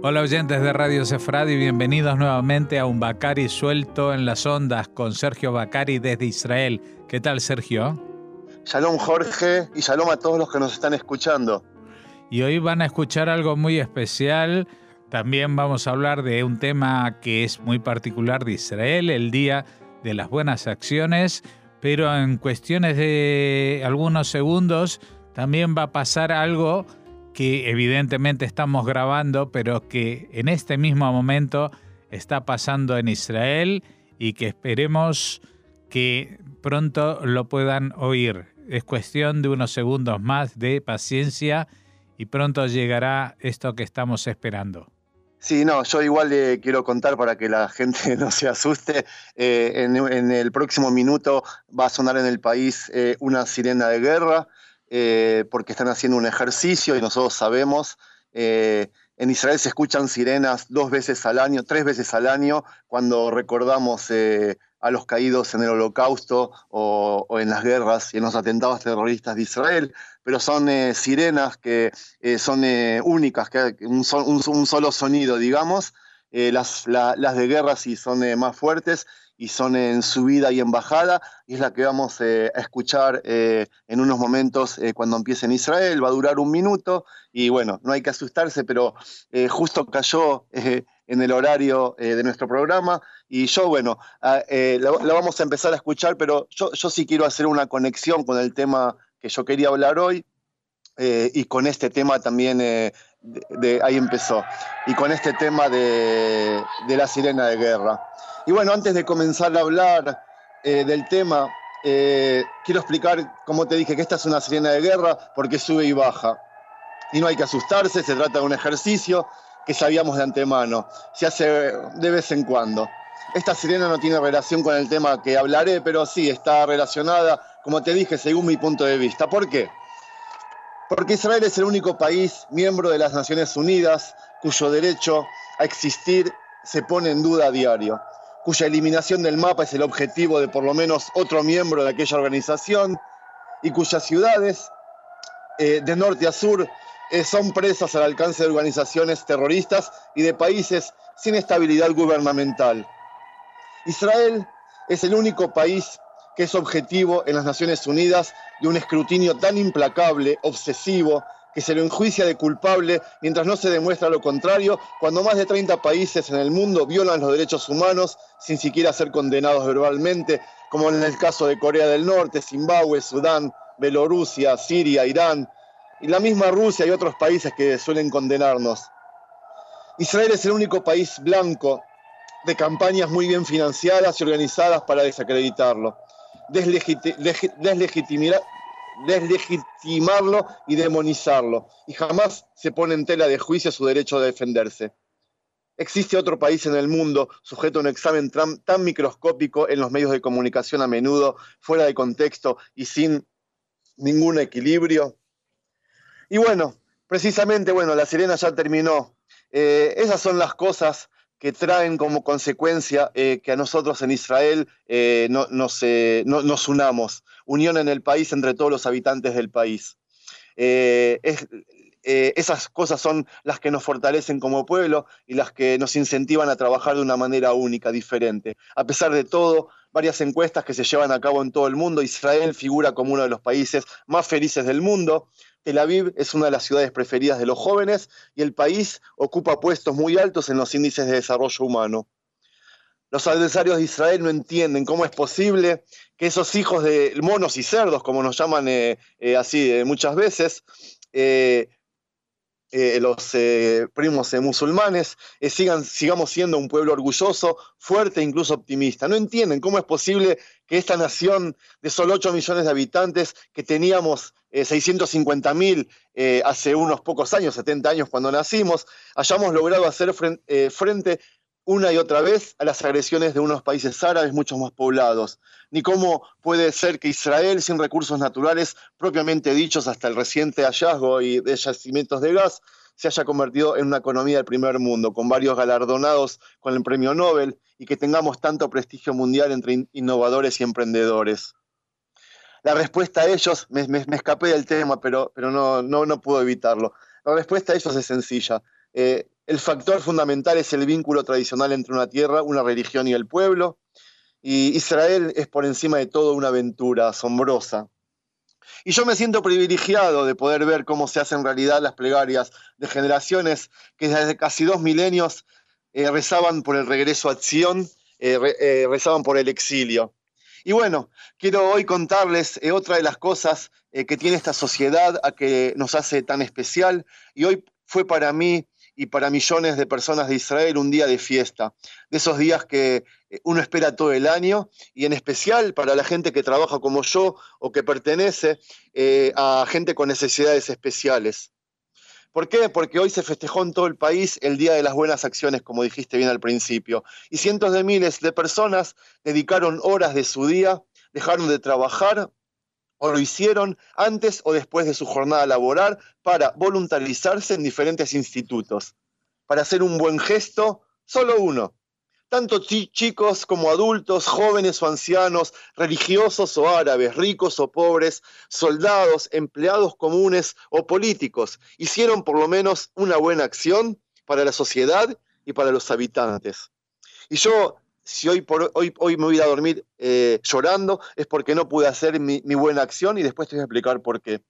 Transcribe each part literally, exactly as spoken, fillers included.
Hola oyentes de Radio Sefrad y bienvenidos nuevamente a un Bacari suelto en las ondas con Sergio Bacari desde Israel. ¿Qué tal, Sergio? Shalom, Jorge, y shalom a todos los que nos están escuchando. Y hoy van a escuchar algo muy especial. También vamos a hablar de un tema que es muy particular de Israel, el Día de las Buenas Acciones, pero en cuestiones de algunos segundos también va a pasar algo que evidentemente estamos grabando, pero que en este mismo momento está pasando en Israel y que esperemos que pronto lo puedan oír. Es cuestión de unos segundos más de paciencia y pronto llegará esto que estamos esperando. Sí, no, yo igual le quiero contar para que la gente no se asuste. Eh, en, en el próximo minuto va a sonar en el país eh, una sirena de guerra. Eh, porque están haciendo un ejercicio y nosotros sabemos, eh, en Israel se escuchan sirenas dos veces al año, tres veces al año, cuando recordamos eh, a los caídos en el Holocausto o, o en las guerras y en los atentados terroristas de Israel, pero son eh, sirenas que eh, son eh, únicas, que un, un, un solo sonido, digamos. Eh, las, la, las de guerra sí son eh, más fuertes y son en subida y en bajada, y es la que vamos eh, a escuchar eh, en unos momentos eh, cuando empiece en Israel. Va a durar un minuto, y bueno, no hay que asustarse, pero eh, justo cayó eh, en el horario eh, de nuestro programa, y yo, bueno, eh, la, la vamos a empezar a escuchar, pero yo, yo sí quiero hacer una conexión con el tema que yo quería hablar hoy, eh, y con este tema también, eh, de, de, ahí empezó, y con este tema de, de la sirena de guerra. Y bueno, antes de comenzar a hablar eh, del tema, eh, quiero explicar, como te dije, que esta es una sirena de guerra porque sube y baja. Y no hay que asustarse, se trata de un ejercicio que sabíamos de antemano, se hace de vez en cuando. Esta sirena no tiene relación con el tema que hablaré, pero sí está relacionada, como te dije, según mi punto de vista. ¿Por qué? Porque Israel es el único país miembro de las Naciones Unidas cuyo derecho a existir se pone en duda a diario, cuya eliminación del mapa es el objetivo de por lo menos otro miembro de aquella organización, y cuyas ciudades, eh, de norte a sur, eh, son presas al alcance de organizaciones terroristas y de países sin estabilidad gubernamental. Israel es el único país que es objetivo en las Naciones Unidas de un escrutinio tan implacable, obsesivo, que se lo enjuicia de culpable mientras no se demuestra lo contrario, cuando más de treinta países en el mundo violan los derechos humanos sin siquiera ser condenados verbalmente, como en el caso de Corea del Norte, Zimbabue, Sudán, Bielorrusia, Siria, Irán, y la misma Rusia y otros países que suelen condenarnos. Israel es el único país blanco de campañas muy bien financiadas y organizadas para desacreditarlo, deslegiti- leg- deslegitimar, deslegitimarlo y demonizarlo, y jamás se pone en tela de juicio su derecho a defenderse. ¿Existe otro país en el mundo sujeto a un examen tan, tan microscópico en los medios de comunicación, a menudo fuera de contexto y sin ningún equilibrio? Y bueno, precisamente, bueno, la sirena ya terminó. Eh, esas son las cosas que traen como consecuencia eh, que a nosotros en Israel eh, no, nos, eh, no, nos unamos. Unión en el país entre todos los habitantes del país. Eh, es, eh, esas cosas son las que nos fortalecen como pueblo y las que nos incentivan a trabajar de una manera única, diferente. A pesar de todo, varias encuestas que se llevan a cabo en todo el mundo, Israel figura como uno de los países más felices del mundo. Tel Aviv es una de las ciudades preferidas de los jóvenes y el país ocupa puestos muy altos en los índices de desarrollo humano. Los adversarios de Israel no entienden cómo es posible que esos hijos de monos y cerdos, como nos llaman eh, eh, así eh, muchas veces, eh, eh, los eh, primos eh, musulmanes, eh, sigan, sigamos siendo un pueblo orgulloso, fuerte e incluso optimista. No entienden cómo es posible que esta nación de solo ocho millones de habitantes, que teníamos eh, seiscientos cincuenta mil eh, hace unos pocos años, setenta años cuando nacimos, hayamos logrado hacer frente, eh, frente una y otra vez a las agresiones de unos países árabes mucho más poblados, ni cómo puede ser que Israel, sin recursos naturales propiamente dichos hasta el reciente hallazgo y de yacimientos de gas, se haya convertido en una economía del primer mundo, con varios galardonados con el premio Nobel, y que tengamos tanto prestigio mundial entre innovadores y emprendedores. La respuesta a ellos, me, me, me escapé del tema, pero, pero no, no, no puedo evitarlo. La respuesta a ellos es sencilla. Eh, El factor fundamental es el vínculo tradicional entre una tierra, una religión y el pueblo. Y Israel es por encima de todo una aventura asombrosa. Y yo me siento privilegiado de poder ver cómo se hacen realidad las plegarias de generaciones que desde casi dos milenios eh, rezaban por el regreso a Sion, eh, re, eh, rezaban por el exilio. Y bueno, quiero hoy contarles eh, otra de las cosas eh, que tiene esta sociedad a que nos hace tan especial. Y hoy fue para mí y para millones de personas de Israel un día de fiesta, de esos días que uno espera todo el año, y en especial para la gente que trabaja como yo o que pertenece eh, a gente con necesidades especiales. ¿Por qué? Porque hoy se festejó en todo el país el Día de las Buenas Acciones, como dijiste bien al principio, y cientos de miles de personas dedicaron horas de su día, dejaron de trabajar, o lo hicieron antes o después de su jornada laboral para voluntarizarse en diferentes institutos, para hacer un buen gesto, solo uno. Tanto chicos como adultos, jóvenes o ancianos, religiosos o árabes, ricos o pobres, soldados, empleados comunes o políticos, hicieron por lo menos una buena acción para la sociedad y para los habitantes. Y yo, si hoy, por, hoy, hoy me voy a dormir eh, llorando, es porque no pude hacer mi, mi buena acción, y después te voy a explicar por qué.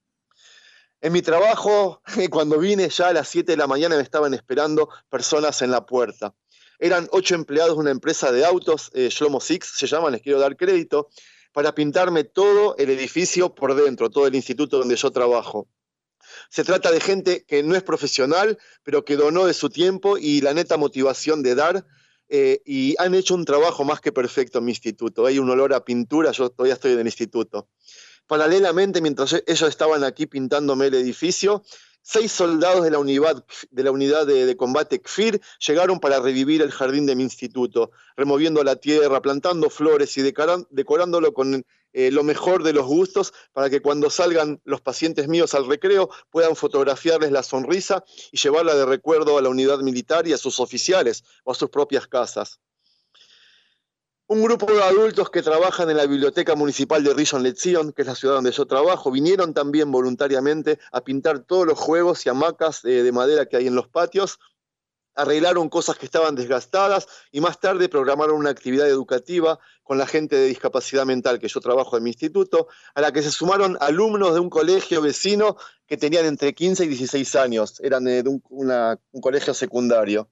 En mi trabajo, cuando vine ya a las siete de la mañana, me estaban esperando personas en la puerta. Eran ocho empleados de una empresa de autos, eh, Shlomo Six se llama, les quiero dar crédito, para pintarme todo el edificio por dentro, todo el instituto donde yo trabajo. Se trata de gente que no es profesional, pero que donó de su tiempo y la neta motivación de dar, eh, y han hecho un trabajo más que perfecto en mi instituto. Hay un olor a pintura, yo todavía estoy en el instituto. Paralelamente, mientras ellos estaban aquí pintándome el edificio, seis soldados de la unidad, de, la unidad de, de combate Kfir llegaron para revivir el jardín de mi instituto, removiendo la tierra, plantando flores y decoran, decorándolo con eh, lo mejor de los gustos, para que cuando salgan los pacientes míos al recreo puedan fotografiarles la sonrisa y llevarla de recuerdo a la unidad militar y a sus oficiales o a sus propias casas. Un grupo de adultos que trabajan en la Biblioteca Municipal de Rishon LeZion, que es la ciudad donde yo trabajo, vinieron también voluntariamente a pintar todos los juegos y hamacas de, de madera que hay en los patios, arreglaron cosas que estaban desgastadas y más tarde programaron una actividad educativa con la gente de discapacidad mental que yo trabajo en mi instituto, a la que se sumaron alumnos de un colegio vecino que tenían entre quince y dieciséis años, eran de un, una, un colegio secundario.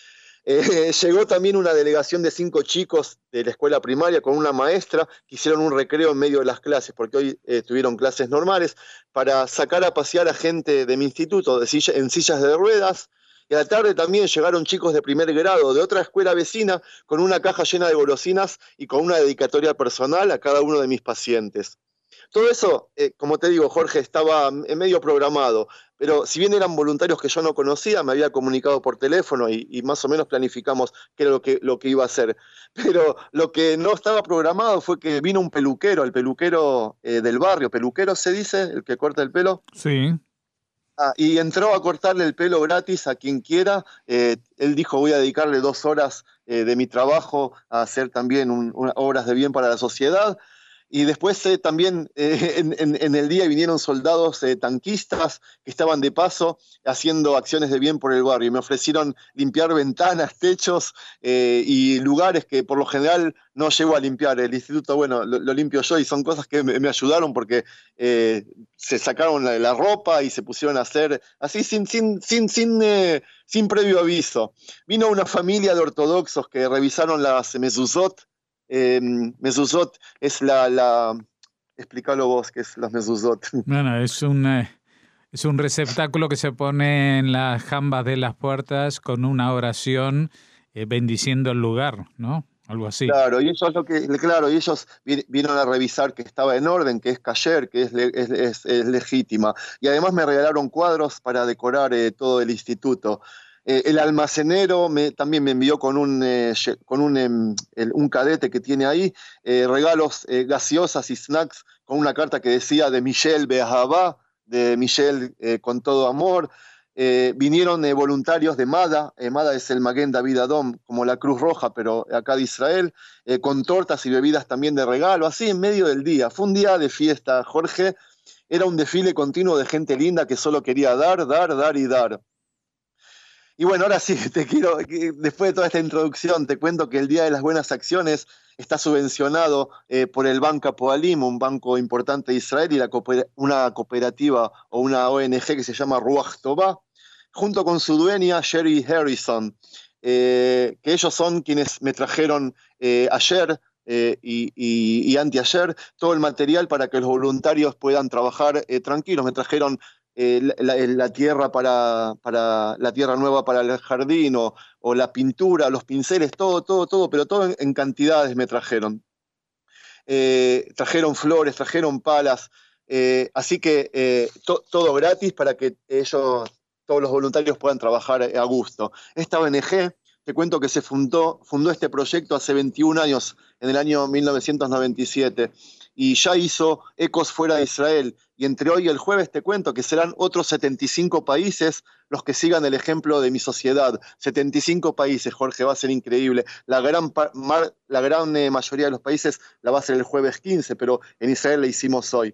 Eh, llegó también una delegación de cinco chicos de la escuela primaria con una maestra que hicieron un recreo en medio de las clases, porque hoy eh, tuvieron clases normales, para sacar a pasear a gente de mi instituto de silla, en sillas de ruedas. Y a la tarde también llegaron chicos de primer grado de otra escuela vecina con una caja llena de golosinas y con una dedicatoria personal a cada uno de mis pacientes. Todo eso, eh, como te digo, Jorge, estaba en medio programado, pero si bien eran voluntarios que yo no conocía, me había comunicado por teléfono y, y más o menos planificamos qué era lo que, lo que iba a hacer. Pero lo que no estaba programado fue que vino un peluquero, el peluquero eh, del barrio. ¿Peluquero se dice? ¿El que corta el pelo? Sí. Ah, y entró a cortarle el pelo gratis a quien quiera. Eh, él dijo, voy a dedicarle dos horas eh, de mi trabajo a hacer también un, una, obras de bien para la sociedad. Y después eh, también eh, en, en, en el día vinieron soldados eh, tanquistas que estaban de paso haciendo acciones de bien por el barrio. Y me ofrecieron limpiar ventanas, techos eh, y lugares que por lo general no llego a limpiar. El instituto, bueno, lo, lo limpio yo, y son cosas que me, me ayudaron porque eh, se sacaron la, la ropa y se pusieron a hacer así sin, sin, sin, sin, eh, sin previo aviso. Vino una familia de ortodoxos que revisaron las mezuzot. Eh, mezuzot es la, la... Explícalo vos, ¿qué es las mezuzot? Bueno, es un, eh, es un receptáculo que se pone en las jambas de las puertas con una oración eh, bendiciendo el lugar, ¿no? Algo así. Claro, y ellos, lo que, claro, y ellos vinieron a revisar que estaba en orden, que es kasher, que es, es, es, es legítima. Y además me regalaron cuadros para decorar eh, todo el instituto. Eh, el almacenero me, también me envió con un, eh, con un, eh, el, un cadete que tiene ahí, eh, regalos eh, gaseosas y snacks con una carta que decía de Michelle Be'ahavá, de Michelle eh, con todo amor. Eh, vinieron eh, voluntarios de MADA, eh, MADA es el Maguen David Adom, como la Cruz Roja, pero acá de Israel, eh, con tortas y bebidas también de regalo, así en medio del día. Fue un día de fiesta, Jorge. Era un desfile continuo de gente linda que solo quería dar, dar, dar y dar. Y bueno, ahora sí, te quiero, después de toda esta introducción, te cuento que el Día de las Buenas Acciones está subvencionado eh, por el Banco Poalim, un banco importante de Israel, y la cooper- una cooperativa o una O N G que se llama Ruach Tová, junto con su dueña Sherry Harrison, eh, que ellos son quienes me trajeron eh, ayer eh, y, y, y anteayer todo el material para que los voluntarios puedan trabajar eh, tranquilos. Me trajeron eh, la, la, tierra para, para la tierra nueva para el jardín, o, o la pintura, los pinceles, todo, todo, todo, pero todo en, en cantidades me trajeron. Eh, trajeron flores, trajeron palas, eh, así que eh, to, todo gratis para que ellos, todos los voluntarios puedan trabajar a gusto. Esta O N G, te cuento que se fundó, fundó este proyecto hace veintiún años, en el año mil novecientos noventa y siete, y ya hizo ecos fuera de Israel. Y entre hoy y el jueves te cuento que serán otros setenta y cinco países los que sigan el ejemplo de mi sociedad. setenta y cinco países, Jorge, va a ser increíble. La gran, la gran eh, mayoría de los países la va a hacer el jueves quince, pero en Israel la hicimos hoy.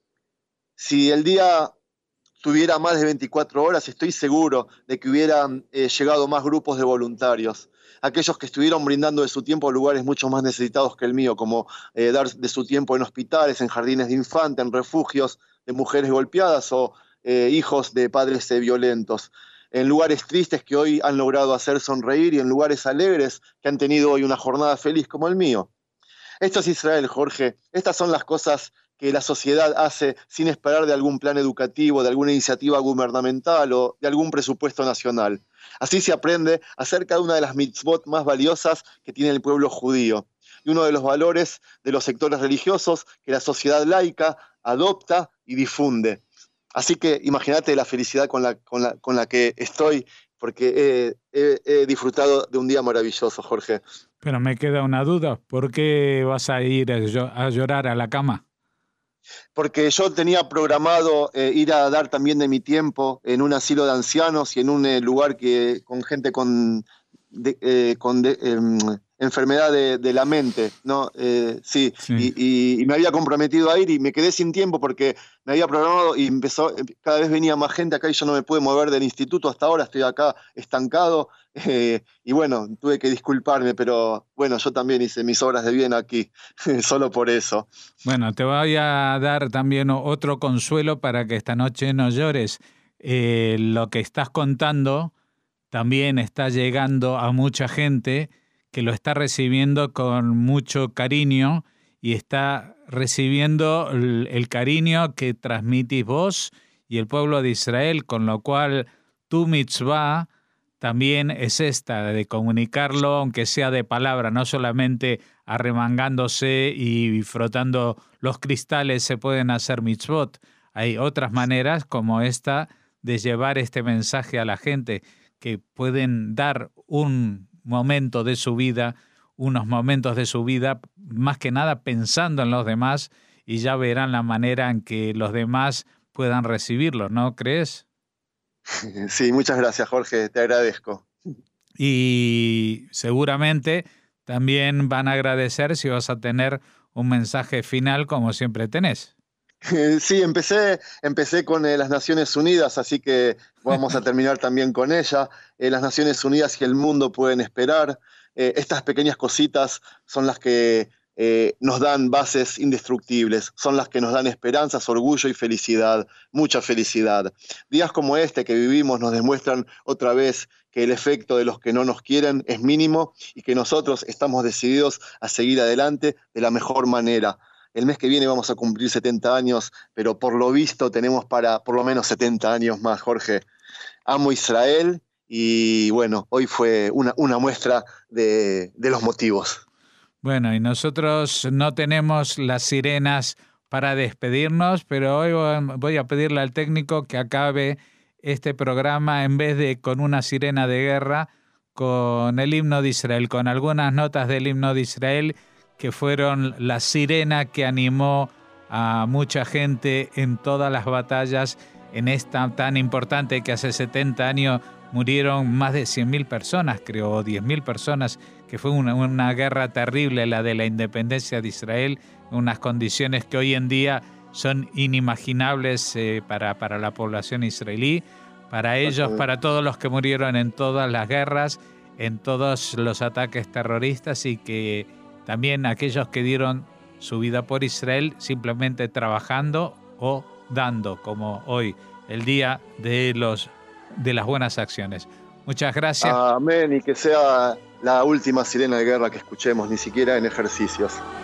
Si el día tuviera más de veinticuatro horas, estoy seguro de que hubieran eh, llegado más grupos de voluntarios. Aquellos que estuvieron brindando de su tiempo a lugares mucho más necesitados que el mío, como eh, dar de su tiempo en hospitales, en jardines de infantes, en refugios de mujeres golpeadas, o eh, hijos de padres eh, violentos. En lugares tristes que hoy han logrado hacer sonreír, y en lugares alegres que han tenido hoy una jornada feliz como el mío. Esto es Israel, Jorge. Estas son las cosas que la sociedad hace sin esperar de algún plan educativo, de alguna iniciativa gubernamental o de algún presupuesto nacional. Así se aprende acerca de una de las mitzvot más valiosas que tiene el pueblo judío, y uno de los valores de los sectores religiosos que la sociedad laica adopta y difunde. Así que imagínate la felicidad con la, con la, con la que estoy, porque he, he, he disfrutado de un día maravilloso, Jorge. Pero me queda una duda, ¿por qué vas a ir a llorar a la cama? Porque yo tenía programado eh, ir a dar también de mi tiempo en un asilo de ancianos y en un eh, lugar que, con gente con, de, eh, con de, eh, enfermedad de, de la mente, ¿no? Eh, sí, sí. Y, y, y me había comprometido a ir y me quedé sin tiempo porque me había programado y empezó, cada vez venía más gente acá y yo no me pude mover del instituto hasta ahora, estoy acá estancado. Eh, y bueno, tuve que disculparme, pero bueno, yo también hice mis obras de bien aquí, solo por eso. Bueno, te voy a dar también otro consuelo para que esta noche no llores. Eh, lo que estás contando también está llegando a mucha gente que lo está recibiendo con mucho cariño y está recibiendo el, el cariño que transmitís vos y el pueblo de Israel, con lo cual tu mitzvah también es esta, de comunicarlo, aunque sea de palabra, no solamente arremangándose y frotando los cristales se pueden hacer mitzvot. Hay otras maneras como esta de llevar este mensaje a la gente, que pueden dar un momento de su vida, unos momentos de su vida, más que nada pensando en los demás, y ya verán la manera en que los demás puedan recibirlo, ¿no crees? Sí, muchas gracias, Jorge, te agradezco. Y seguramente también van a agradecer si vas a tener un mensaje final como siempre tenés. Sí, empecé, empecé con eh, las Naciones Unidas, así que vamos a terminar también con ella. Eh, las Naciones Unidas y el mundo pueden esperar. Eh, estas pequeñas cositas son las que eh, nos dan bases indestructibles, son las que nos dan esperanzas, orgullo y felicidad, mucha felicidad. Días como este que vivimos nos demuestran otra vez que el efecto de los que no nos quieren es mínimo y que nosotros estamos decididos a seguir adelante de la mejor manera. El mes que viene vamos a cumplir setenta años, pero por lo visto tenemos para por lo menos setenta años más, Jorge. Amo Israel y bueno, hoy fue una, una muestra de, de los motivos. Bueno, y nosotros no tenemos las sirenas para despedirnos, pero hoy voy a pedirle al técnico que acabe este programa en vez de con una sirena de guerra, con el himno de Israel, con algunas notas del himno de Israel que fueron la sirena que animó a mucha gente en todas las batallas, en esta tan importante que hace setenta años murieron más de cien mil personas, creo, o diez mil personas, que fue una, una guerra terrible, la de la independencia de Israel, unas condiciones que hoy en día son inimaginables eh, para, para la población israelí, para ellos, para todos los que murieron en todas las guerras, en todos los ataques terroristas, y que también aquellos que dieron su vida por Israel simplemente trabajando o dando, como hoy, el día de, los, de las buenas acciones. Muchas gracias. Amén, y que sea la última sirena de guerra que escuchemos, ni siquiera en ejercicios.